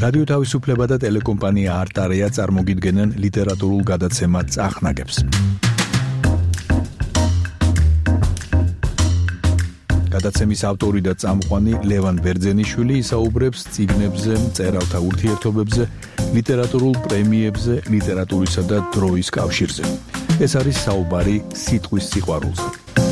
რადიო თავისუფლება და ტელეკომპანია არტარია წარმოგიდგენენ ლიტერატურულ გადაცემა წახნაგებს. გადაცემის ავტორი და წამყვანი ლევან ბერძენიშვილი ისაუბრებს წიგნებზე, მწერალთა ურთიერთობებზე, ლიტერატურულ პრემიებზე, ლიტერატურისა და დროის კავშირზე. ეს არის საუბარი სიტყვის სიყვარულზე.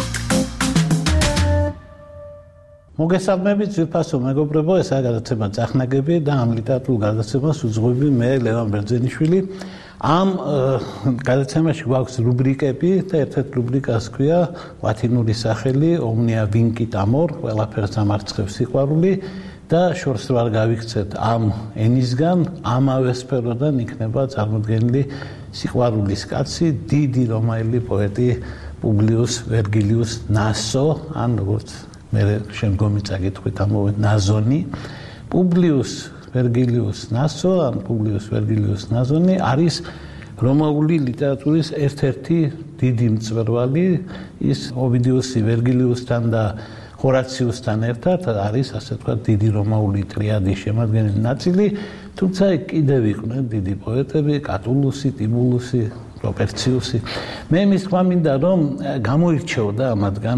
მოგესალმებით ძვირფასო მეგობრებო, ესაა გადაცემა წახნაგები და ამ ლიტერატურულ გადაცემას უძღვები მე ლევან ბერძენიშვილი. ამ გადაცემაში გვაქვს რუბრიკები და ერთ-ერთ რუბრიკას ქვია ლათინური სახელი omnia vincit amor, ყველაფერს ამარცხებს სიყვარული და შორს ვარ გავიქცეთ ამ ენისგან, ამავე სფეროდან იქნება წარმოდგენილი სიყვარულის კაცი, დიდი რომაელი პოეტი პუბლიუს ვერგილიუს ნასო, ან როგორც მე შემდგომი წაკითხვით ამოვე ნაზონი. პუბლიუს ვერგილიუს ნასო, ან პუბლიუს ვერგილიუს ნაზონი არის რომაული ლიტერატურის ერთ-ერთი დიდი მწვერვალი. ის ოვიდიუსი ვერგილიუსთან და ჰორაციუსთან ერთად არის, ასე ვთქვათ, დიდი რომაული ტრიადის შემადგენელი ნაწილი, თუმცა კიდევ იყვნენ დიდი პოეტები, კატულუსი, ტიბულუსი, პროპერციუსი. მე მის თქმა მინდა, რომ გამოირჩეოდა მათგან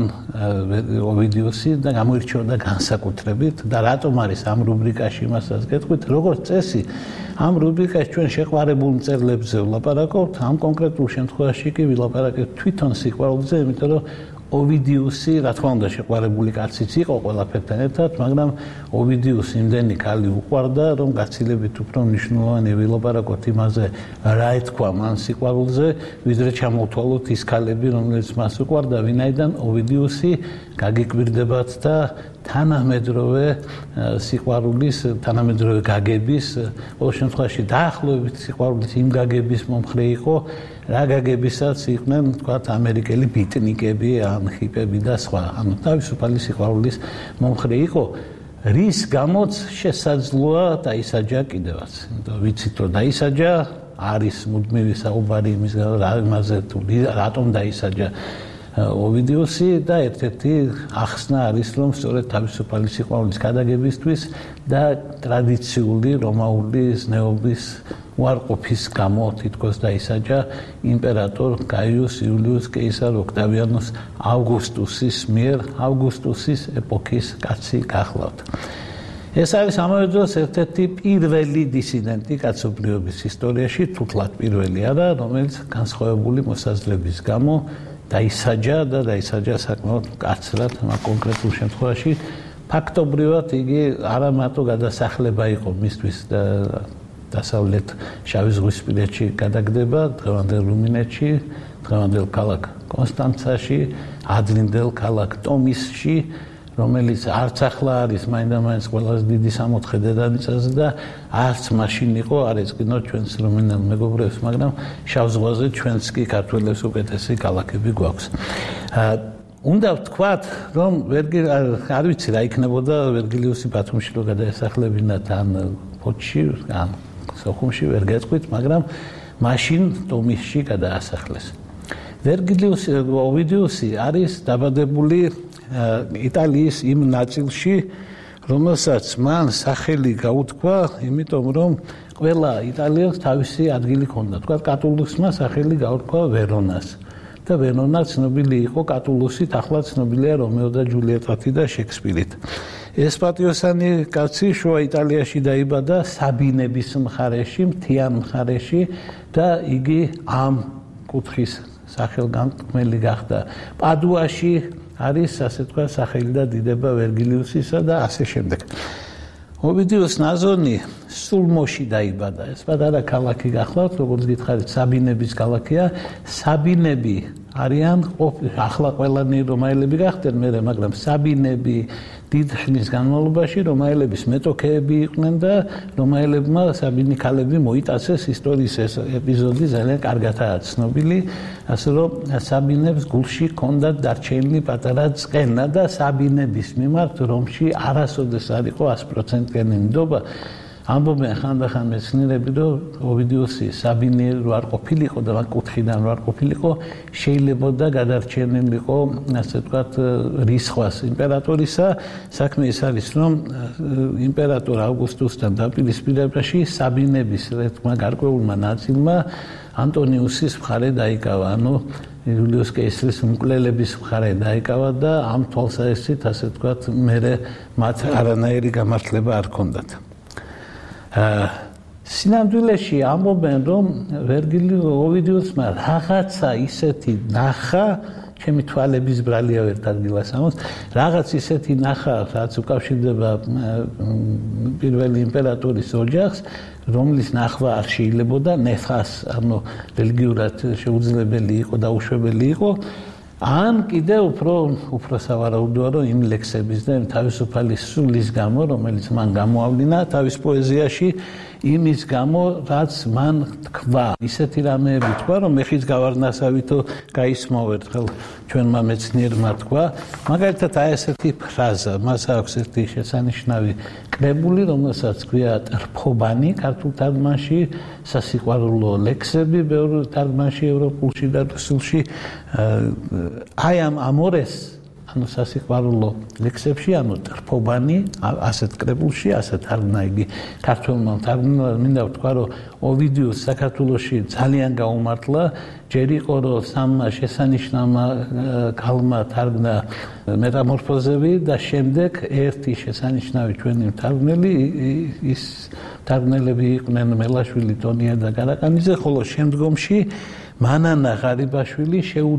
ოვიდიუსი და გამოირჩეოდა განსაკუთრებით და რატომ არის ამ რუბრიკაში იმასაც გეტყვით, როგორც წესი, ამ რუბრიკაში ჩვენ შეყვარებულ მწერლებზე ვლაპარაკობთ, ამ კონკრეტულ შემთხვევაში კი ვილაპარაკებთ თვითონ სიყვარულზე, იმიტომ რომ ოვიდიუსი, რა თქმა უნდა, შეყვარებული კაციც იყო ყველაფერთან ერთად, მაგრამ ოვიდიუსი იმდენი ქალი უყვარდა, რომ გაცილებით უფრო მნიშვნელოვანი ვილაპარაკოთ იმაზე, რა ეთქვა მან სიყვარულზე, ვიდრე ჩამოვთვალოთ ის ქალები, რომელიც მას უყვარდა, ვინაიდან ოვიდიუსი გაგიკვირდებათ და თანამედროვე სიყვარულის, თანამედროვე გაგების, ყოველ შემთხვევაში დაახლოებით სიყვარულის იმ გაგების მომხრე იყო, რა გაგებისაც იყვნენ, თქვათ, ამერიკელი ბიტნიკები, ან ჰიპები და სხვა, ანუ თავისუფალი სიყვარულის მომხრე იყო, რის გამოც შესაძლოა დაისაჯა კიდევაც. ვიცით, რომ დაისაჯა, არის მუდმივი საუბარი იმაზე, რატომ დაისაჯა ოვიდიუსი და ერთ-ერთი ახსნა არის, რომ სწორედ თავისუფალი სიყვარულის გადაგებისთვის და ტრადიციული რომაული ზნეობის უარყოფის გამო თითქოს დაისაჯა იმპერატორ გაიუს იულიუს კეისარ ოქტავიანუს ავგუსტუსის მიერ, ავგუსტუსის ეპოქის კაცი გახლავთ. ეს არის ამავე დროს ერთ-ერთი პირველი დისიდენტი კაცობრიობის ისტორიაში, თუთლად პირველი არა, რომელიც განსხვავებული მოსაზრების გამო დაისაჯა და დაისაჯა საკმაოდ მკაცრად, ამ კონკრეტულ შემთხვევაში ფაქტობრივად იგი არა მარტო გადასახლება იყო მისთვის და დასავლეთ შავიზღვისპირეთში გადაგდება, დღევანდელ რუმინეთში, დღევანდელ ქალაქ კონსტანცაში, ადრინდელ ქალაქ ტომისში, რომელიც არც ახლა არის მაინდა-მაინც ყველაზე დიდი სამოთხე დედამიწაზე და არც მაშინ იყო, არ ეწყინოთ ჩვენს რუმინელ მეგობრებს, მაგრამ შავ ზღვაზე ჩვენს კი ქართველებს უკეთესი ქალაქები გვაქვს. უნდა ვთქვათ, რომ არ ვიცი რა იქნებოდა ვერგილიუსი ბათუმში რო გადაესახლებინათ ან ფოთში, ან სოხუმში, ვერ გეტყვით, მაგრამ მაშინ ტომისში გადაასახლეს. ვერგილიუსი, ოვიდიუსი არის დაბადებული იტალიის იმ ნაწილში, რომელსაც მან სახელი გაუთქვა, იმიტომ რომ ყველა იტალიელს თავისი ადგილი ჰქონდა. თქვა კატულუსმა სახელი გაუთქვა ვერონას. და ვერონა ცნობილი იყო კატულუსით, ახლა ცნობილია რომეო და ჯულიეტათი და შექსპირით. ეს პატიოსანი კაცი შუა იტალიაში დაიბადა საბინების მხარეში, მთიან მხარეში და იგი ამ კუთხის სახელგანთქმელი გახდა. პადუაში არის, ასე თქვა, სახელი და დიდება ვერგილიუსისა და ასე შემდეგ. ოვიდიუს ნაზონი სულმოში დაიბადა. ეს პატარა ქალაქი გახლავთ, როგორც გითხარით, საბინების ქალაქია. საბინები არიან ახლა ყველანი რომაელები გახდნენ მერე, მაგრამ საბინები დიდ ხნის განმავლობაში რომაელების მეტოქეები იყვნენ და რომაელებმა საბინი ქალები მოიტაცეს. ისტორიის ეს ეპიზოდი ძალიან კარგადაა ცნობილი, ასე რომ საბინებს გულში ჰქონდათ დარჩენილი პატარა წყენა და საბინების მიმართ რომში არასოდეს არ იყო 100%-იანი ნდობა. ამბობენ ხანდახან მეცნიერები, რომ ოვიდიუსი საბინიერი არ ყოფილიყო და მაგ კუთხიდან არ ყოფილიყო, შეიძლებოდა გადარჩენილიყო, ასე ვთქვათ, რისხვას იმპერატორისა. საქმე ის არის, რომ იმპერატორ ავგუსტუსთან დაპირისპირებაში საბინების ერთმა გარკვეულმა ნაწილმა ანტონიუსის მხარე დაიკავა, ანუ იულიუს კეისრის მკვლელების მხარე დაიკავა და ამ თვალსაჩინით, ასე ვთქვათ, მერე მათ არანაირი გამართლება არ ჰქონდათ. სინამდვილეში ამბობენ, რომ ვერგილი ოვიდიუსმა რაღაცა ისეთი ნახა, ჩემი თვალების ბრალია ერთ ადგილას ამოს, რაღაც ისეთი ნახა, რაც უკავშირდება პირველი იმპერატორის ოჯახს, რომლის ნახვა არ შეიძლებოდა ნეხას, ანუ რელიგიურად შეუძლებელი იყო და უშვებელი იყო. ან კიდევ უფრო სავარაუდოა, რომ იმ ლექსების და იმ თავისუფალი სულის გამო, რომელიც მან გამოავლინა თავის პოეზიაში, იმის გამო, რაც მან თქვა. ისეთი რამეები თქვა, რომ მეხის გავარნასავითო გაისმოვ ერთხელ ჩვენმა მეცნიერმა თქვა. მაგალითად, აი ესეთი ფრაზა, მას აქვს ერთი შესანიშნავი კრებული, რომელსაც ქვია ტრფობანი ქართულ თარგმანში, სასიყვარულო ლექსები ბევრ თარგმანში ევროპულში და რუსულში. აი ამ ამორეს, ანუ სასიყვარულო ლექსებში, ანუ ტრფობანი, ასეთ კრებულში, ასეთ თარგმნა იგი ქართულმა თარგმნელმა, მინდა ვთქვა, რომ ოვიდიუსს საქართველოში ძალიან გაუმართლა, ჯერ იყო, რომ სამმა შესანიშნავმა ქალმა თარგმნა მეტამორფოზები და შემდეგ ერთი შესანიშნავი ჩვენი მთარგმნელი, ის მთარგმნელები იყვნენ მელაშვილი, ტონია და გარაკანიძე, ხოლო შემდგომში მანანა ღარიბაშვილი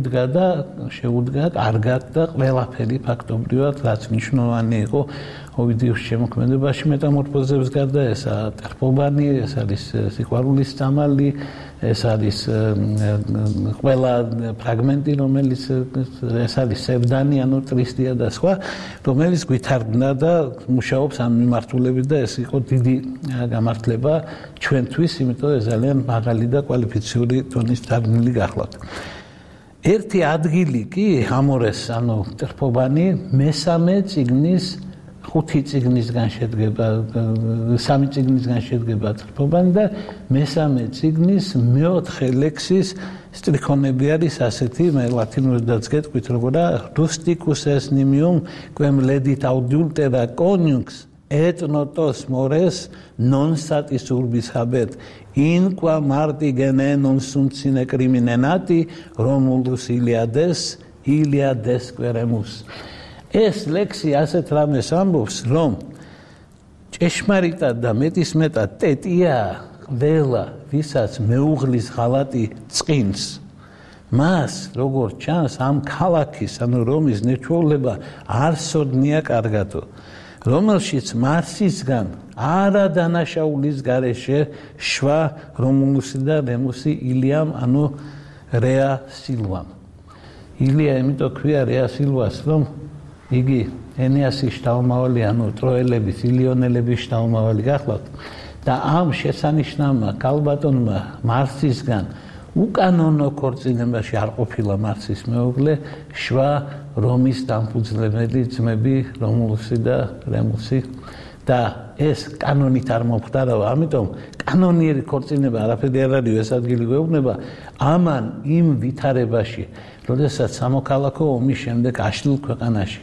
შეუდგა კარგად და ყველაფერი ფაქტობრივად, რაც მნიშვნელოვანი იყო ოვიდიუსის შემოქმედებაში მეტამორფოზების გარდა, ესა ტრფობანი, ეს არის სიყვარულის წამალი, ეს არის ყველა ფრაგმენტი, რომელიც ეს არის სევდანი, ანუ ტრისტია და სხვა, რომელიც გვითარგმნა და მუშაობს ამ მიმართულებით და ეს იყო დიდი გამართლება ჩვენთვის, იმიტომ ეს ძალიან მაღალი და კვალიფიციური ტონის თარგმნილი გახლავთ. ერთი ადგილი კი ამორეს, ანუ ტრფობანი მესამე წიგნის 5 წიგნისგან შედგება, 3 წიგნისგან შედგება ტრფობანი და მესამე წიგნის მეოთხე ლექსის სტრიქონები არის ასეთი, მე ლათინურადაც გეტყვით, როგორა rusticus est nimium quem ledit adultera conjux et notos mores non satis urbis habet in qua marti gene non sunt sine crimine nati Romulus Iliades queremus. ეს ლექსი ასეთ რამეს ამბობს, რომ ჭეშმარიტად და მეტისმეტად ტეტია ყველა, ვისაც მეუღლის ღალატი წყინს. მას, როგორც ჩანს, ამ ქალაქის, ანუ რომის ნეჩვეულება არ სოდნია კარგადო, რომელშიც მარსისგან არადანაშაულის გარეშე შვა რომულუსი და რემუსი ილიამ, ანუ რეა სილვამ. ილია იმიტომ ქვია რეა სილვას, რომ იგი ენეასის შთამომავალი, ანუ ტროელების, ილიონელების შთამომავალი გახლავთ და ამ შესანიშნავმა კალბატონმა მარსისგან უკანონო ქორწინებაში არ ყოფილა მარსის მეუღლე, შვა რომის დამფუძნებელი ძმები რომულუსი და რემუსი და ეს კანონით არ მომხდარავა, ამიტომ კანონიერი ქორწინება არაფერი არ არის, ეს ადგილი გვეუბნება ამან იმ ვითარებაში, როდესაც სამოქალაქო ომის შემდეგ აშლილ ქვეყანაში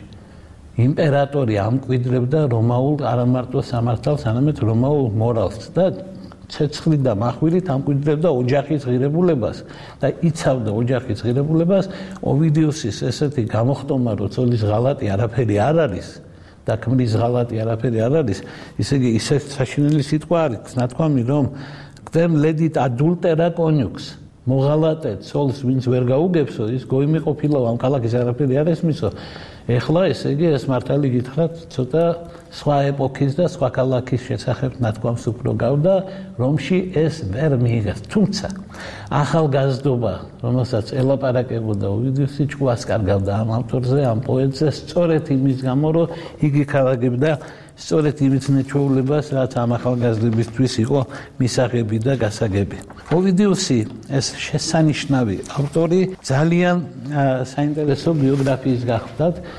იმპერატორი ამკვიდრებდა რომაულ არამარტო სამართალს, არამედ რომაულ მორალს და ცეცხლით და מחვილით ამკვიდრებდა ოჯახის ღირებულებას და იცავდა ოჯახის ღირებულებას. ოვიდიუსის ესეთი გამოხტომა, რომ ცოლის ღალატი არაფერი არ არის და ქმრის ღალატი არაფერი არ არის, ისე იგი ისეთ საშინელი სიტყვა არის, ნათქვამი, რომ quem ledit adultera conjux, მოღალატე ცოლს, ვინც ვერ გაუგებსო, ის გოიმიყოფილა ამ ქალაქის არაფერი არ ესმისო. ეხლა ესე იგი ეს მართალი გითხრათ, ცოტა სხვა ეპოქის და სხვა ქალაქის შესახებ ნათქვამს უფრო გავდა, რომში ეს ვერ მიიღეს. თუმცა ახალგაზრდობა, რომელსაც ელაპარაკებოდა ოვიდიუსი, ჭკუას კარგავდა ამ ავტორზე, ამ პოეტზე, სწორედ იმის გამო, რომ იგი ქადაგებდა სწორედ იმის ნეჩვეულებას, რაც ამ ახალგაზრდებისთვის იყო მისაღები და გასაგები. ოვიდიუსი ეს შესანიშნავი ავტორი ძალიან საინტერესო ბიოგრაფიის გახლდათ.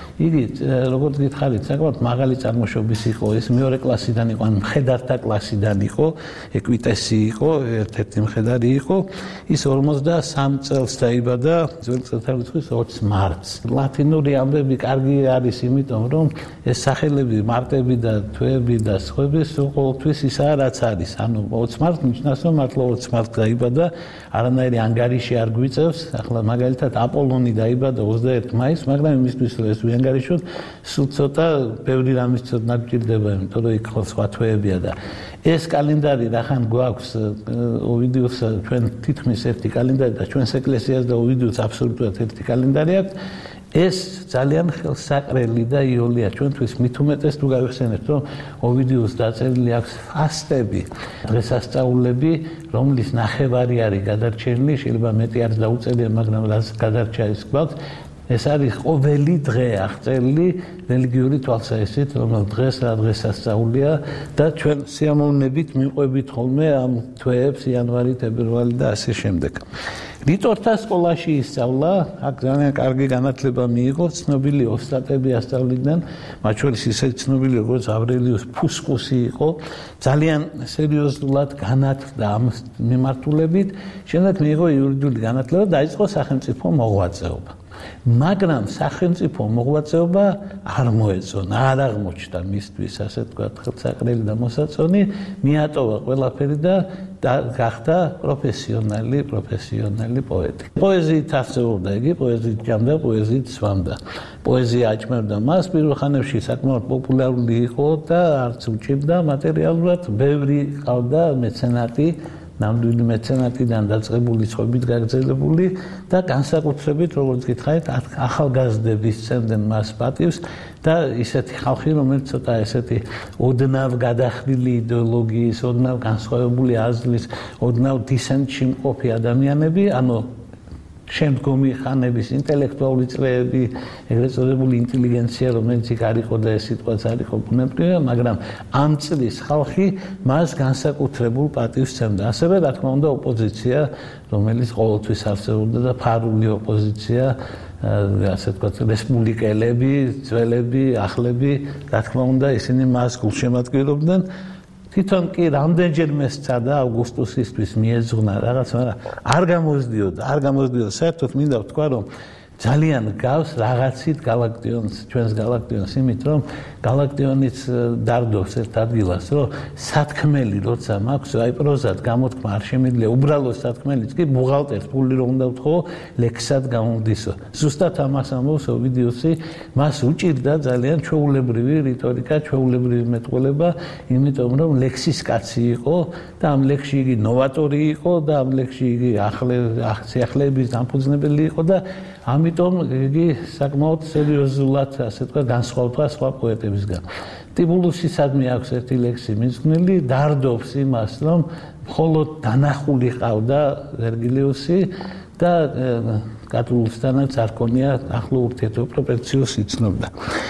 იგი როგორც გითხარით, საკმაოდ მაღალი წარმოშობის იყო, ეს მეორე კლასიდან იყო, ან მხედართა კლასიდან იყო, ეკვიტესი იყო, ერთ-ერთი მხედარი იყო. ის 53 წელს დაიბადა, ძველი წელთაღრიცხვის 20 მარტს. ლათინური ამბები კარგი არის, იმიტომ რომ ეს სახელები მარტები და თვეები და სხვები ყოველთვის ისაა, რაც არის. ანუ 20 მარტს ნიშნავს, რომ მართლა 20 მარტს დაიბადა, არანაირი ანგარიში არ გვიწევს. ახლა მაგალითად აპოლონი დაიბადა 21 მაისს, მაგრამ იმისთვის რომ ეს ვიანგარიშოთ, სულ ცოტა ბევრი რამის ცოდნა გვჭირდება, იმიტომ რომ იქ სხვა თვეებია და ეს კალენდარი რახან გვაქვს ოვიდიუს ჩვენ თითქმის ერთი კალენდარი და ჩვენს ეკლესიას და ოვიდიუს აბსოლუტურად ერთი კალენდარი აქვს. ეს ძალიან ხელსაყრელი და იოლია ჩვენთვის მით უმეტეს თუ გავიხსენებთ რომ ოვიდიუს დაწერილი აქვს ფასტები, დღესასწაულები, რომლის ნახევარი არის გადარჩენილი, შეიძლება მეტი არ დაუწერია, მაგრამ რაც გადარჩა ის გვაქვს. ეს არის ყოველი დღე აღწერილი რელიგიური თვალსაზრისით, რომელ დღეს რა დღესასწაულია და ჩვენ სიამოვნებით მიყვებით ხოლმე ამ თვეებს, იანვარი, თებერვალი და ასე შემდეგ. რიტორთა სკოლაში ისწავლა, აქ ძალიან კარგი განათლება მიიღო, ცნობილი ოსტატები ასწავლიდნენ, მათ შორის ისეთი ცნობილი როგორც ავრელიუს ფუსკუსი იყო, ძალიან სერიოზულად განათლდა ამ მიმართულებით, შემდეგ მიიღო იურიდიული განათლება და დაიწყო სახელმწიფო მოღვაწეობა. მაგრამ სახელმწიფო მოღვაწეობა არ მოეწონა, არ აღმოჩნდა მისთვის, ასე ვთქვათ, ხელსაყრელი და მოსაწონი, მიატოვა ყველაფერი და გახდა პროფესიონალი პოეტი. პოეზიით ასწავლიდა იგი, პოეზიით ჭამდა, პოეზიით სვამდა. პოეზია აჭმევდა მას, პირველ ხანებში საკმაოდ პოპულარული იყო და არც უჭირდა მატერიალურად, ბევრი ყავდა მეცენატი, ნამდვილი მეცენატიდან დაწყებული ცხოვრებით გაგრძელებული და განსაკუთრებით, როგორც გითხარით, ახალგაზრდები სცემდნენ მას პატივს და ისეთი ხალხი, რომელიც ცოტა ესეთი ოდნავ გადახრილი იდეოლოგიის, ოდნავ განსხვავებული აზრის, ოდნავ დისენტში მყოფი ადამიანები, ანუ შემდგომი ხანების ინტელექტუალური წრეები, ეგრეთ წოდებული ინტელიგენცია, რომელიც იქ არ იყო და ეს სიტყვაც არ იყო ბუნებრივია, მაგრამ ამ წლის ხალხი მას განსაკუთრებულ პატივს სცემდა. ასევე, რა თქმა უნდა, ოპოზიცია, რომელიც ყოველთვის არსებობდა და ფარული ოპოზიცია, ასე ვთქვათ, რესპუბლიკელები, ძველები, ახლები, რა თქმა უნდა, ისინი მას გულშემატკივრობდნენ. თვითონ კი რამდენჯერმე სცადა ავგუსტუსისთვის მიეძღვნა რაღაც, მაგრამ არ გამოსდიოდა. საერთოდ მინდა ვთქვა, რომ ძალიან გავს რაღაცით გალაქტიონს, ჩვენს გალაქტიონს, იმით რომ გალაქტიონიც დარდობს ერთ ადგილას, რომ სათქმელი როცა მაქვს, აი პროზად გამოთქმა არ შემიძლია, უბრალოდ სათქმელიც კი ბუღალტერს ფული რომ უნდა ვთხოვო, ლექსად გამოვდისო. ზუსტად ამას ამბობს ოვიდიუსი, მას უჭირდა ძალიან ჩვეულებრივი რიტორიკა, ჩვეულებრივი მეტყველება, იმიტომ რომ ლექსის კაცი იყო და ამ ლექსში იგი ნოვატორი იყო და ამ ლექსში იგი სიახლეების დამფუძნებელი იყო და ამიტომ იგი საკმაოდ სერიოზულად, ასე ვთქვათ, განსხვავდა სხვა პოეტებისგან. ტიბულუსისადმი აქვს ერთი ლექსი მიძღვნილი, დარდობს იმას, რომ მხოლოდ დანახული ყავდა ვერგილიუსი და კატულუსთანაც არ ქონია ახლო ურთიერთობა, პროპორციოს იცნობდა.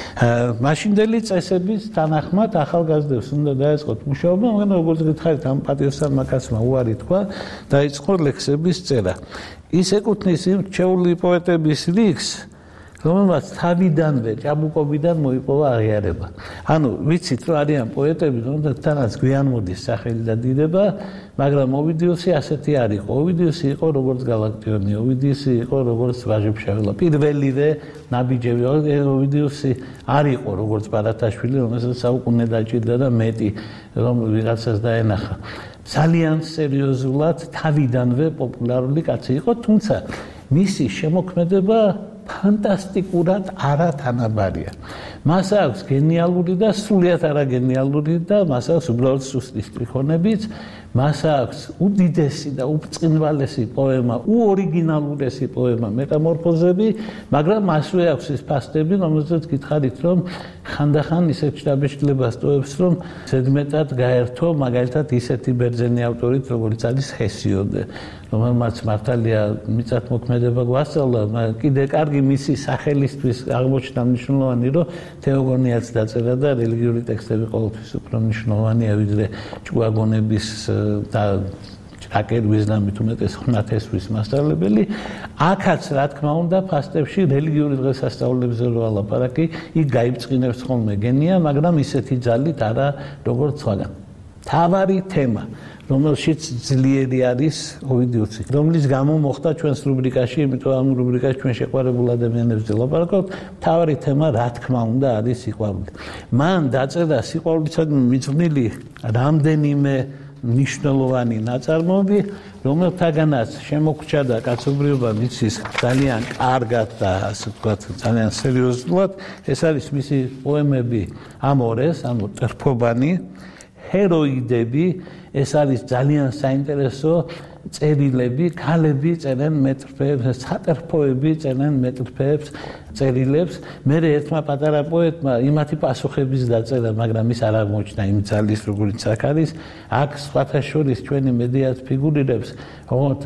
მაშინდელი წესების თანახმად ახალგაზრდებს უნდა დაეწყოთ მუშაობა, მაგრამ როგორც გითხარით, ამ პატიოსანმა კაცმა უარი თქვა, დაიწყო ლექსების წერა. ის ეკუთვნის იმ რჩეული პოეტების რიგს, რომელმაც თავიდანვე ჭაბუკობიდან მოიპოვა აღიარება. ანუ ვიცით, რომ არიან პოეტები, რომელთანაც გვიან მოდის სახელი და დიდება, მაგრამ ოვიდიუსი ასეთი არ იყო. ოვიდიუსი იყო როგორც გალაქტიონი, ოვიდიუსი იყო როგორც ვაჟა-ფშაველა. პირველივე ნაბიჯები ოვიდიუსი არ იყო როგორც ბარათაშვილი, რომელსაც საუკუნე დაჭირდა და მეტი რომ ვიღაცას დაენახა. ძალიან სერიოზულად თავიდანვე პოპულარული კაცი იყო, თუმცა მისი შემოქმედება ფანტასტიკურად არათანაბარია. მას აქვს გენიალური და სრულიად არაგენიალური და მას აქვს უბრალოდ სუსტი სტრიქონებიც, მას აქვს უდიდესი და უბწყინვალესი პოემა, უორიგინალურესი პოემა მეტამორფოზები, მაგრამ მასვე აქვს ის ფასტები, რომელზეც გითხარით, რომ ხანდახან ისეთ შთაბეჭდილებას ტოვებს, რომ ზედმეტად გაერთო, მაგალითად ისეთი ბერძენი ავტორით, როგორც არის ჰესიოდე, რომელმაც მართალია მიწათმოქმედება გვასწავლა, კიდე კარგი მისი სახელისთვის აღმოჩნდა მნიშვნელოვანი, რომ თეოგონიაც დაწერა და რელიგიური ტექსტები ყოველთვის უფრო მნიშვნელოვანია, ვიდრე ჭკვაგონების და აკერვის და მით უმეტეს ხმათესვის მასწავლებელი, აქაც რა თქმა უნდა ფასტებში რელიგიური დღესასწაულებზე რო ალაპარაკი, იქ გაიბწყინებს ხოლმე გენია, მაგრამ ისეთი ძალით არა როგორც სხვაგან. თავარი თემა, რომელშიც ძლიერი არის ოვიდიუსი, რომლის გამო მოხდა ჩვენს რუბრიკაში, იმიტომ ამ რუბრიკაში ჩვენ შეყვარებულ ადამიანებზე ვლაპარაკობთ, თავარი თემა რა თქმა უნდა არის სიყვარული. მან დაწერა სიყვარულისადმი მიძღვნილი რამდენიმე მნიშვნელოვანი ნაწარმოები, რომელთაგანაც შემოგრჩა და კაცობრიობა მიცის ძალიან კარგად და ასე ვთქვათ, ძალიან სერიოზულად. ეს არის მისი პოემები ამორეს, ანუ ტრფობანი, ჰეროიდები, ეს არის ძალიან საინტერესო წერილები, ქალები წერენ მეტრფეებს, სატრფოები წერენ მეტრფეებს, წერილებს. მე ერთმა პატარა პოეტმა იმათი პასუხების დაწერა, მაგრამ ის არ აღმოჩნდა იმ ძალის, როგორიც აქ არის. აქ სხვათა შორის ჩვენი მედიას ფიგურირებს, თუმცა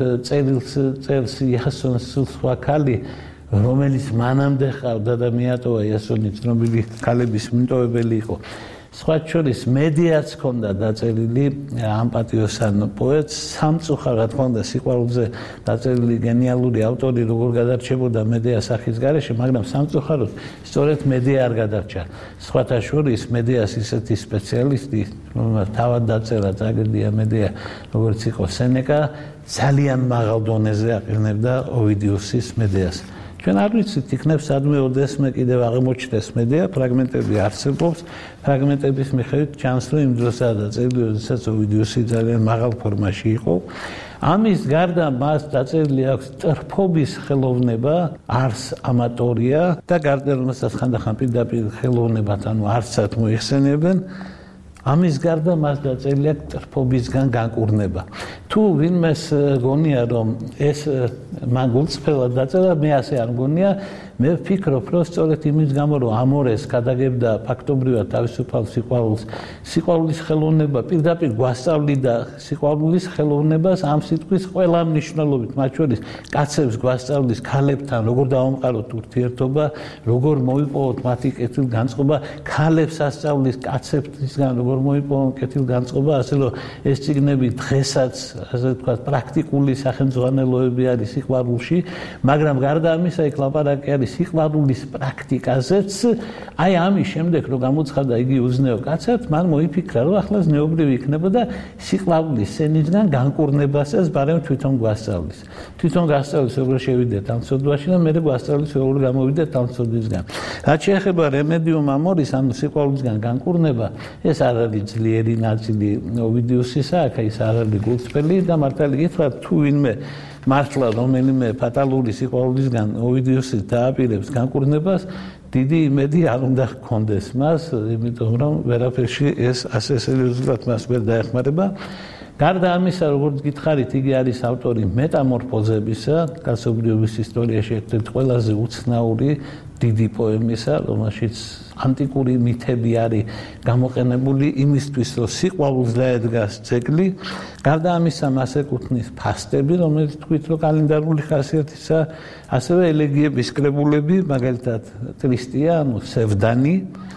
წერილს იასონს სხვა ქალი, რომელიც მანამდე ყავდა და მიატოვა იასონი ცნობილი ქალების მიმტოვებელი იყო. სხვა შორის მედიაც ჰქონდა დაწერილი ამ პატიოსან პოეტს, სამწუხაროდ რა თქმა უნდა სიყვარულზე დაწერილი გენიალური ავტორი როგორ გადარჩებოდა მედიას სახის გარეშე, მაგრამ სამწუხაროდ სწორედ მედია არ გადარჩა. სხვათა შორის მედიას ისეთი სპეციალისტი, რომელმაც თავად დაწერა ტრაგედია მედია, როგორც იყო სენეკა, ძალიან მაღალ დონეზე აყენებდა ოვიდიუსის მედიას. ჩვენ არ ვიცით, იქნებ სადმე ოდესმე კიდევ აღმოჩნდეს მედია, ფრაგმენტები არსებობს, ფრაგმენტების მიხედვით ჩანს, რომ იმ დროსაა დაწერილი, როდესაც ოვიდიუსი ძალიან მაღალ ფორმაში იყო. ამის გარდა მას დაწერილი აქვს ტრფობის ხელოვნება, ars amatoria და გარდა რომელსაც ხანდახან პირდაპირ ხელოვნებად, ანუ არსად მოიხსენებენ. ამის გარდა მას დაწერილი აქვს ტრფობისგან განკურნება. თუ ვინმეს გონია, რომ ეს მან გულწრფელად დაწერა, მე ასე არ მგონია, მე ვფიქრობ, რომ სწორედ იმის გამო, რომ ამორეს გადაგებდა ფაქტობრივად თავისუფალ სიყვარულს, სიყვარულის ხელოვნება პირდაპირ გვასწავლიდა სიყვარულის ხელოვნებას ამ სიტყვის ყველა მნიშვნელობით, მათ შორის კაცებს გვასწავლის ქალებთან, როგორ დავამყაროთ ურთიერთობა, როგორ მოიპოვოთ მათი კეთილგანწყობა, ქალებს ასწავლის კაცებისგან, როგორ მოიპოვონ კეთილგანწყობა, ასე რომ ეს წიგნები დღესაც, ასე ვთქვათ, პრაქტიკული სახელმძღვანელოები არის სიყვარულში, მაგრამ გარდა ამისა, იქ ლაპარაკი არის სიყვარულის პრაქტიკაზეც. აი ამის შემდეგ, რომ გამოცხადდა იგი უზნეო კაცად, მან მოიფიქრა, რომ ახლა ზნეობრივი იქნებოდა სიყვარულის სენისგან განკურნებასაც ბარემ თვითონ გვასწავლის. თვითონ გასწავლის, როგორ შევიდეთ ამ ცოდვაში და მერე გვასწავლის, როგორ გამოვიდეთ ამ ცოდვისგან. რაც შეეხება რემედიუმ ამორის, ანუ სიყვარულისგან განკურნება, ეს არ არის ძლიერი ნაწილი ოვიდიუსისა, აქ ის არ არის გულწრფელი და მართალი გითხრათ, თუ ვინმე მართლა რომელიმე ფატალური სიყვარულისგან ოვიდიუსის დააპირებს განკურნებას, დიდი იმედი არ უნდა ჰქონდეს მას, იმიტომ რომ ვერაფერში ეს ასე სერიოზულად მას ვერ დაეხმარება. გარდა ამისა, როგორც გითხარით, იგი არის ავტორი მეტამორფოზებისა, კაცობრიობის ისტორიაში ერთ-ერთი ყველაზე უცნაური დიდი პოემისა, რომელშიც ანტიკური მითები არის გამოყენებული იმისთვის, რომ სიყვარულს დაედგას ძეგლი. გარდა ამისა, მას ეკუთვნის ფასტები, რომელიც თქვით, რომ კალენდარული ხასიათისა, ასევე ელეგიების კრებულები, მაგალითად ტრისტია, ანუ სევდანი,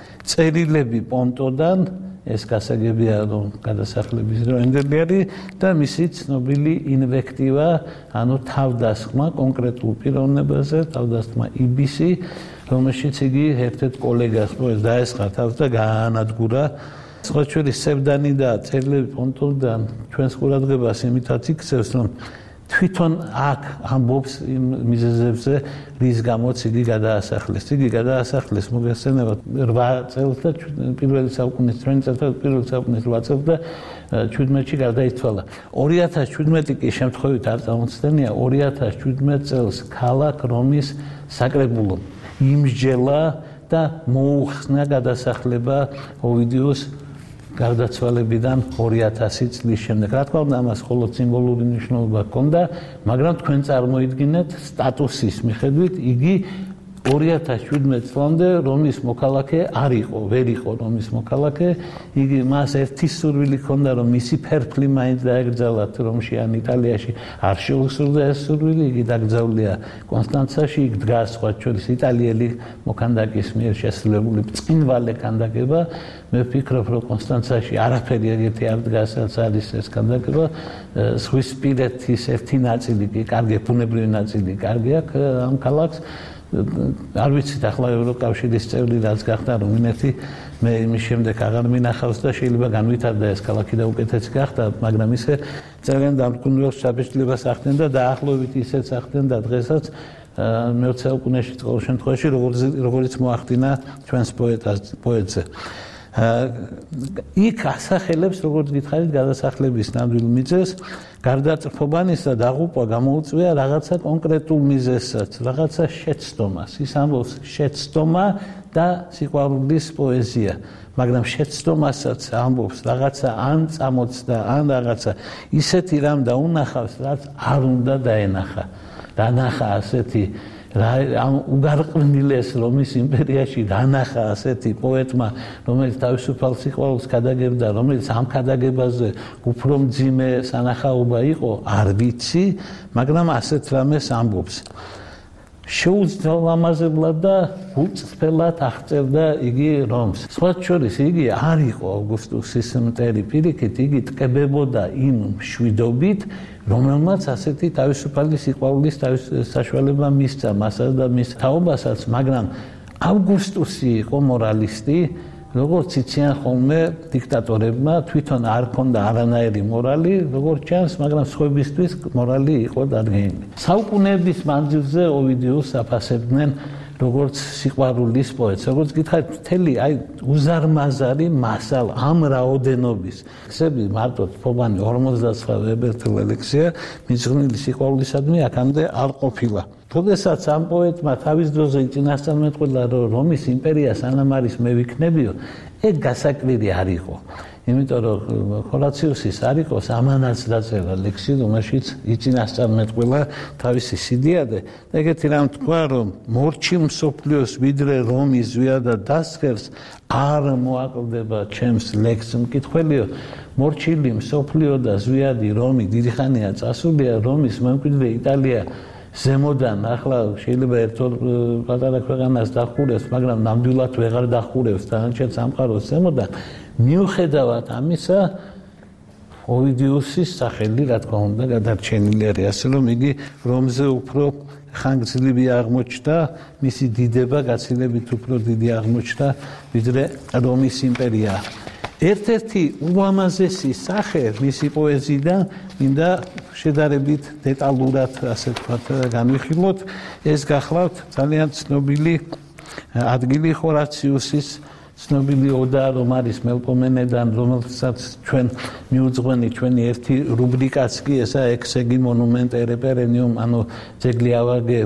წერილები პონტოდან, ეს გასაგებია, რომ გადასახლების დროინდელი არის და მისი ცნობილი ინვექტივა, ანუ თავდასხმა კონკრეტულ პიროვნებაზე, თავდასხმა იბისი, რომელშიც იგი ერთ-ერთ კოლეგას დაესხა თავს და გაანადგურა. სხვა შორის სევდანი და წერილები პონტოდან ჩვენს ყურადღებას იმითაც იქცევს, რომ თვითონ აქ ამბობს იმ მიზეზებზე, რის გამოც იგი გადაასახლეს. იგი გადაასახლეს მოგესწრებათ 8 წელს და პირველი საუკუნის ჩვენი წელს და პირველი საუკუნის 8 წელს და 17-ში გარდაიცვალა. 2017 კი შემთხვევით არ წარმოცდენია, 2017 წელს ქალაქ რომის საკრებულომ იმსჯელა და მოუხსნა გადასახლება ოვიდიუს გარდაცვალებიდან 2000 წლის შემდეგ. რა თქმა უნდა, ამას მხოლოდ სიმბოლური მნიშვნელობა ჰქონდა, მაგრამ თქვენ წარმოიდგინეთ სტატუსის მიხედვით, იგი 2017 წლამდე რომის მოქალაქე არ იყო, ვერ იყო რომის მოქალაქე. იგი მას ერთი სურვილი ჰქონდა, რომ მისი ფერფლი მაინც დაეგრძალათ რომში ან იტალიაში. არ შეუსრულდა ეს სურვილი, იგი დაკრძალულია კონსტანცაში, იქ დგას სხვა შორის იტალიელი მოქანდაკის მიერ შესრულებული ბრწყინვალე ქანდაკება. მე ვფიქრობ, რომ კონსტანცაში არაფერი ეგეთი არ დგას, რაც არის ეს ქანდაკება. ზღვისპირეთის ერთი ნაწილი კი კარგი, ბუნებრივი ნაწილი კარგი აქვს ამ ქალაქს. არ ვიცით ახლა ევროკავშირის წევრი რაც გახდა რუმინეთი მე იმის შემდეგ აღარ მინახავს და შეიძლება განვითარდა ეს ქალაქი და უკეთესი გახდა მაგრამ ისე ძალიან დამკვირვებელ შაბეჭდილებას ახდენ და დაახლოებით ისეც ახდენ და დღესაც მე-20 საუკუნეში ყოველ შემთხვევაში როგორც მოახდინა ჩვენს პოეტზე იქ ასახელებს როგორც გითხარით გადასახლების ნამდვილ მიზეზს გარდაწყობანისა დაღუპვა გამოუწვია რაღაცა კონკრეტულ მიზეზსაც, რაღაცა შეცდომას. ის ამბობს შეცდომა და სიყვარულის პოეზია, მაგრამ შეცდომასაც ამბობს რაღაცა ან წამოწდა, ან რაღაცა ისეთი რამ დაუნახავს, რაც არ უნდა დაენახა. დანახა ასეთი ამ უგარყვნილეს რომის იმპერიაში დანახა ასეთი პოეტმა, რომელიც თავისუფალ სიყვარულს გადაგებდა, რომელიც ამ გადაგებაზე უფრო მძიმე სანახაობა იყო, არ ვიცი, მაგრამ ასეთ რამეს ამბობს. შეუძლამაზებლად და უწყფელად აღწერდა იგი რომს. სხვა შორის იგი არ იყო ავგუსტუსის მტერი პირიქით, იგი ტკებებოდა იმ მშვიდობით, რომელმაც ასეთი თავისუფალი სიყვარულის საშუალება მისცა მასა და მის თაობასაც, მაგრამ ავგუსტუსი იყო მორალისტი, როგორც იციან ხოლმე დიქტატორებმა, თვითონ არ ქონდა არანაირი მორალი, როგორც ჩანს, მაგრამ სხვებისთვის მორალი იყო დადგენილი. საუკუნეების მანძილზე ოვიდიუსს აფასებდნენ როგორც სიყვარულის პოეტს, როგორც გითხარით, მთელი აი უზარმაზარი მასალა ამ რაოდენობის ლექსები მარტო თბობანი 59 ვებერთელ ლექსია მიძღვნილი სიყვარულისადმი აქამდე არ ყოფილა. თორესაც ამ პოეტმა თავის დროზე იწინასწარმეტყველა, რომ რომის იმპერია სანამ არის მე ვიქნებიო, ეგ გასაკვირი არ იყო. იმიტომ რომ ჰორაციუსის არ იყოს ამანაც დაწერა ლექსი, რომელშიც იწინასწარმეტყველა თავისი სიდიადე. ეგეთი რამ თქვა, რომ მორჩი მსოფლიოს ვიდრე რომის ზვიადა დასხერს არ მოაკლდება ჩემს ლექსს მკითხველიო. მორჩილი მსოფლიო და ზვიადი რომი დიდი ხანია წასულია, რომის მემკვიდრე იტალია ზემოდან ახლა შეიძლება ერთოდ პატარა ქვეყანას დახურებს, მაგრამ ნამდვილად ვეღარ დახურებს დანარჩენ სამყაროს ზემოდან. მიუხედავად ამისა, ოვიდიუსის სახელი, რა თქმა უნდა, გადარჩენილი არის, ასე რომ იგი რომზე უფრო ხანგრძლივი აღმოჩნდა, მისი დიდება გაცილებით უფრო დიდი აღმოჩნდა, ვიდრე რომის იმპერია. ერთ-ერთი ულამაზესი სახე მისი პოეზიიდან მინდა შედარებით დეტალურად, ასე ვთქვათ, განვიხილოთ, ეს გახლავთ ძალიან ცნობილი ადგილი ჰორაციუსის ცნობილი ოდა რომ არის მელპომენედან, რომელსაც ჩვენ მიუძღვენი ჩვენი ერთი რუბრიკაც კი ესა ექსეგი მონუმენტ რეპერენიუმ, ანუ ძეგლი ავაგე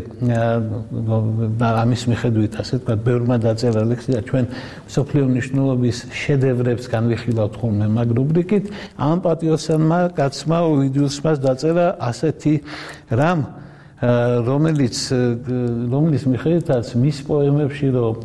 და ამის მიხედვით, ასე ვთქვათ, ბევრმა დაწერა ლექსი და ჩვენ მსოფლიო მნიშვნელობის შედევრებს განვიხილავთ ხოლმე მაგ რუბრიკით. ამ პატიოსანმა კაცმა ოვიდიუსმა დაწერა ასეთი რამ, რომელიც მიხედვითაც მის პოემებში რომ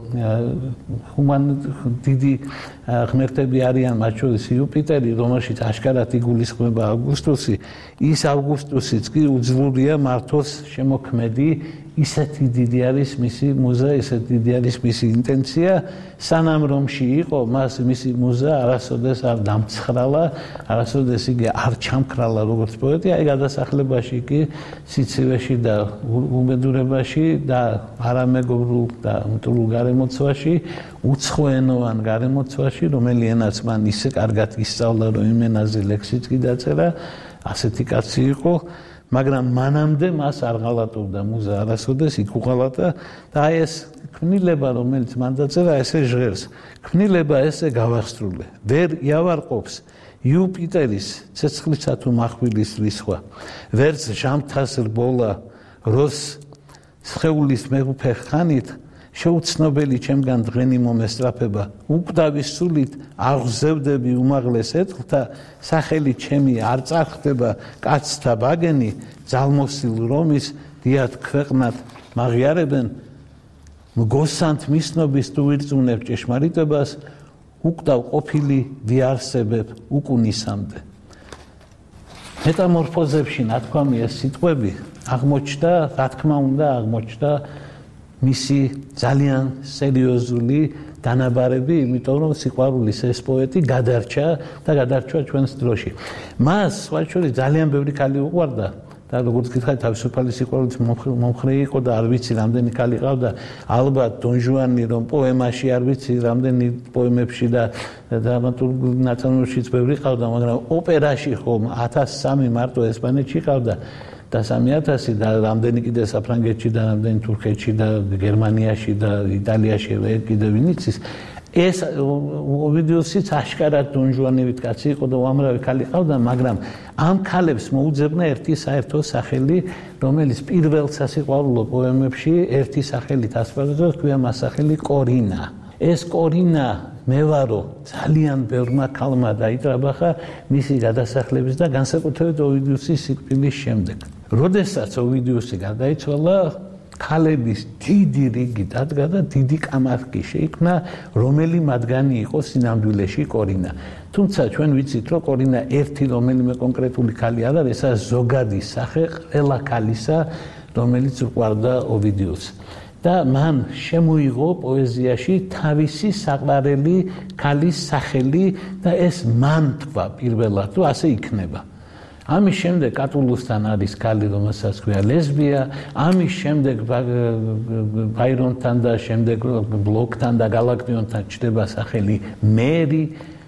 დიდი ღმერთები არიან, მათ შორის იუპიტერი, რომელშიც აშკარად იგულისხმება ავგუსტუსი, ის ავგუსტუსიც კი უძლურია მართოს შემოქმედი, ისეთი დიდი არის მისი მუზა, ისეთი დიდი არის მისი ინტენცია, სანამ რომში იყო, მას მისი მუზა არასოდეს არ დამცხრალა, არასოდეს იგი არ ჩამქრალა როგორც პოეტი, აი გადასახლებაში კი სიცივეში და უბედურებაში და არამეგობრულ და მტრულ გარემოცვაში, უცხოენოვან გარემოცვაში, რომელი ენაც მან ისე კარგად ისწავლა, რომ იმ ენაზე ლექსიც კი დაწერა, ასეთი კაცი იყო. მაგრამ მანამდე მას არ ღალატობდა მუზა არასოდეს იქ უღალატა და აი ეს ქმნილება რომელიც მან დაწერა ესე ჟღერს ქმნილება ესე გავახსრულე ვერ იავარყოფს იუპიტერის ცეცხლისა თუ מחვილის რისხვა ვერც ჟამთას რბოლა როს სხეულის მეუფე ხანით შეუცნობელი ჩემგან დღენი მომესწრაფება უკვდავის სულით აღზევდები უმაღლეს ეთლთა სახელი ჩემი არ წარხდება კაცთა ბაგენი ძალმოსილ რომის დიად ქვეყნად მაღიარებენ მგოსანთ მისნობის თუ ვირწმუნებ ჭეშმარიტებას უკვდავ ყოფილი ვიარსებებ უკუნისამდე. მეტამორფოზებში ნათქვამი ეს სიტყვები აღმოჩნდა, რა თქმა უნდა, აღმოჩნდა მისი ძალიან სერიოზული დანაბარები, იმიტომ რომ სიყვარულის ეს პოეტი გადარჩა და გადარჩა ჩვენს დროში. მას სხვა შორის ძალიან ბევრი ქალი უყვარდა და როგორც გითხარით, თავისუფალი სიყვარულით მომხრე იყო და არ ვიცი რამდენი ქალი ყავდა. ალბათ დონ ჟუანი რომ პოემაში არ ვიცი რამდენი პოემებში და დრამატურგ ნაწარმოებშიც ბევრი ყავდა, მაგრამ ოპერაში ხომ 1003 მარტო ესპანეთში ყავდა. და 3000 და რამდენი კიდე საფრანგეთში და რამდენი თურქეთში და გერმანიაში და იტალიაში კიდე ვინ იცის ეს ოვიდიუსიც აშკარად დონჟუანივით კაცი იყო და უამრავი ქალი ყავდა, მაგრამ ამ ქალებს მოუძებნა ერთი საერთო სახელი, რომელიც პირველ სასიყვარულო პოემებში ერთი სახელით ასპარეზობს, ქვია მას სახელი კორინა. ეს კორინა მე ვარო ძალიან ბევრმა ქალმა დაიტრაბახა მისი გადასახლების და განსაკუთრებით ოვიდიუსის სიკვდილის შემდეგ. როდესაც ოვიდიუსი გარდაიცვალა, ქალების დიდი რიგი დადგა და დიდი კამათი შეიქმნა, რომელი მათგანი იყო სინამდვილეში კორინა. თუმცა ჩვენ ვიცით, რომ კორინა ერთი რომელიმე კონკრეტული ქალი არ არის, ესაა ზოგადი სახე ყველა ქალისა, რომელიც უყვარდა ოვიდიუსს. და მან შემოიღო პოეზიაში თავისი საყვარელი ქალის სახელი და ეს მან თქვა პირველად, რომ ასე იქნება. ამის შემდეგ კატულუსთან არის ქალი, რომელსაც ქვია ლესბია, ამის შემდეგ ბაირონთან და შემდეგ ბლოკთან და გალაკტიონთან ჩდება სახელი მერი.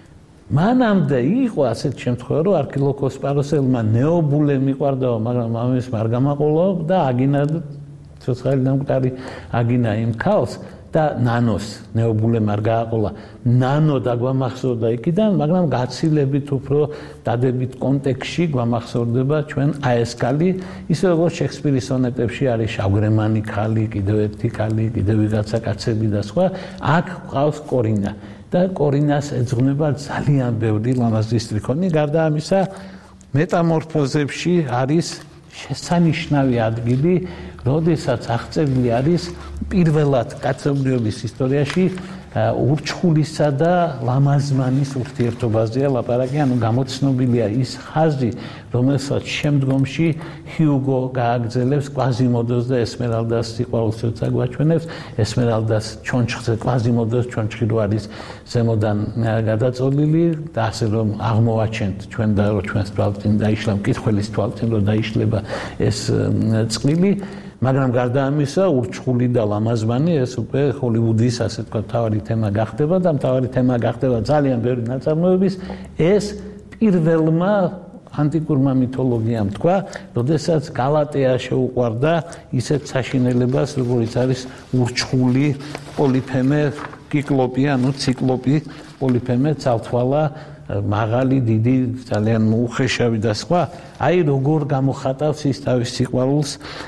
მანამდე იყო ასეთ შემთხვევა, რომ არქილოქოს სპაროსელმა ნეობულე მიყვარდაო, მაგრამ ამის არ გამაყოლა და აგინა ცოცხალი დამკვდარი აგინა იმ ქალს და ნანოს ნეობულემ არ გააყოლა. ნანო დაგვამახსოვრდა იქიდან, მაგრამ გაცილებით უფრო დადებით კონტექსტში გვამახსოვრდება ჩვენ ეს ქალი, ისე როგორც შექსპირის სონეტებში არის შავგრემანი ქალი, კიდევ ერთი ქალი, კიდევ ვიღაცა კაცები და სხვა. აქ ყავს კორინა და კორინას ეძღვნება ძალიან ბევრი ლამაზი სტრიქონი. გარდა ამისა, მეტამორფოზებში არის შესანიშნავი ადგილი, როდესაც აღწერილი არის პირველად კაცობრიობის ისტორიაში ურჩხულისა და ლამაზმანის ურთიერთობაზეა ლაპარაკი, ანუ გამოცნობილია ის ხაზი, რომელსაც შემდგომში ჰიუგო გააგრძელებს კვაზიმოდოს და ესმერალდას სიყვარულს როცა გვაჩვენებს, ესმერალდას ჩონჩხზე კვაზიმოდოს ჩონჩხი რო არის ზემოდან გადაწოლილი და ასე რომ აღმოვაჩენთ ჩვენ და რო ჩვენს თვალწინ დაიშლა მკითხველის თვალწინ რო დაიშლება ეს წყვილი. მაგრამ გარდა ამისა, ურჩხული და ლამაზმანი ეს უკვე ჰოლივუდის ასე თქვა მთავარი თემა გახდება და მთავარი თემა გახდება ძალიან ბევრი ნაწარმოების. ეს პირველმა ანტიკურმა მითოლოგიამ თქვა, როდესაც გალატეა შეუყვარდა ისეთ საშინელებას, როგორიც არის ურჩხული, პოლიფემე, კიკლოპი, ანუ ციკლოპი, პოლიფემე, ცალთვალა, მაღალი, დიდი, ძალიან უხეშავი და სხვა. აი როგორ გამოხატავს ის თავის სიყვარულს,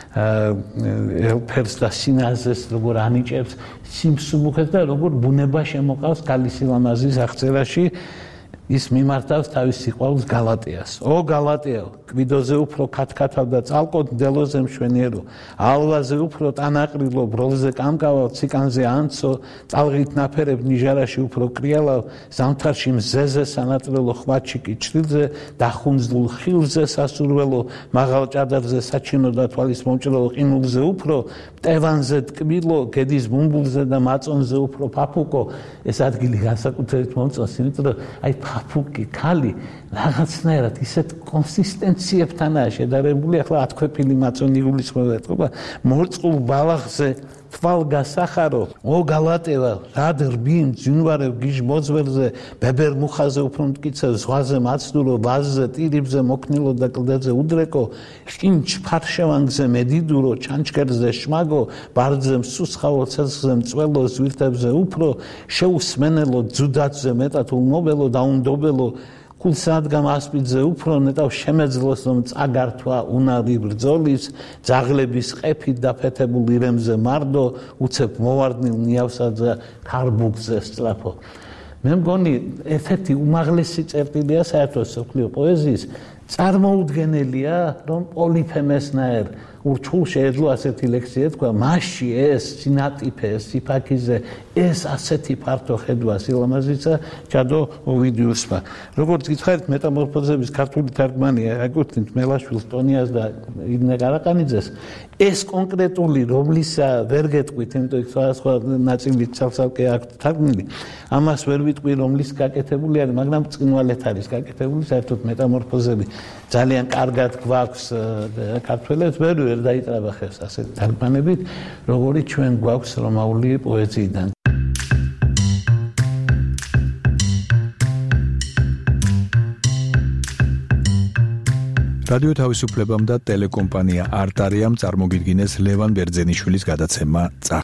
ელფერს და სინაზეს, როგორ ანიჭებს სიმსუბუქეს და როგორ ბუნება შემოყავს კალისილამაზის აღწერაში. ის მიმართავს თავის სიყვარულს გალატეას. ო გალატეო, კვიდოზე უფრო ქათქათავ და წალკოთ მდელოზე მშვენიერო, ალვაზე უფრო ტანაყრილო, ბროლზე კამკავალ, ციკანზე ანცო, წალღით ნაფერებ ნიჟარაში უფრო კრიალავ, ზამთარში მზეზე სანატრელო, ხვაჩი კი ჩრილზე, დახუნძლულ ხილზე სასურველო, მაღალ ჭადარზე საჩინო და თვალის მომჭრელო, ყინულზე უფრო, მტევანზე ტკბილო, გედის ბუმბულზე და მაწონზე უფრო ფაფუკო. ეს ადგილი განსაკუთრებით მომწონს, იმიტომ რომ აი ფაფუკი ქალი რაღაცნაირად ისეთ კონსისტენციებთანაა შედარებული, ახლა ათქვეფილი მაწონი გულისხმობა ეთქობა, მორწყულ ბალახზე თვალ გასახარო, ო გალატევა, რად რბიმ ძინვარევ გიჟ მოძველზე, ბებერ მუხაზე უფრო მტკიცე, ზღვაზე მაცდურო, ვაზზე, ტირიბზე მოქნილო და კლდეზე უდრეკო, შინჩ ფარშევანგზე მედიდურო, ჩანჩქერზე შმაგო, ბარძზე მსუსხავო, ცეცხლზე მწველო, ზვირთებზე უფრო, შეუსმენელო, ძუდათზე მეტად ულმობელო, დაუნდობელო, კულსადგამ ასპიდზე უფრო ნეტავ შემეძლოს, რომ წაგართვა უნარი ბრძოლის, ძაღლების ყეფით დაფეთებულ ირემზე მარდო, უცებ მოვარდნილ ნიავსადზე ქარბუქზე სწრაფო. მე მგონი ერთ-ერთი უმაღლესი წერტილია საერთოდ მსოფლიო პოეზიის, წარმოუდგენელია, რომ პოლიფემესნაერ ურჩხულ შეეძლო ასეთი ლექსია თქვა მასში ეს სინატიფე სიფაქიზე ეს ასეთი ფართო ხედვა სილამაზიცა ჩადო ოვიდიუსმა როგორც გითხარით მეტამორფოზების ქართული თარგმანი აკუთვნით მელაშვილს ტონიას და ირინა კარაყანიძეს ეს კონკრეტული რომლისა ვერ გეტყვით იმიტომ სხვა ნაწილი ცალ-ცალკე აქვს თარგმნილი ამას ვერ ვიტყვი რომლის გაკეთებული არის მაგრამ წინვალეთ არის გაკეთებული საერთოდ მეტამორფოზები ძალიან კარგად გვაქვს ქართველებს ვერ დაიტრაბახებს ასეთ თარგმანებით როგორიც ჩვენ გვაქვს რომაული პოეზიიდან რადიო თავისუფლებამ და ტელეკომპანია არტარიამ წარმოგიდგინეს ლევან ბერძენიშვილის გადაცემა წახ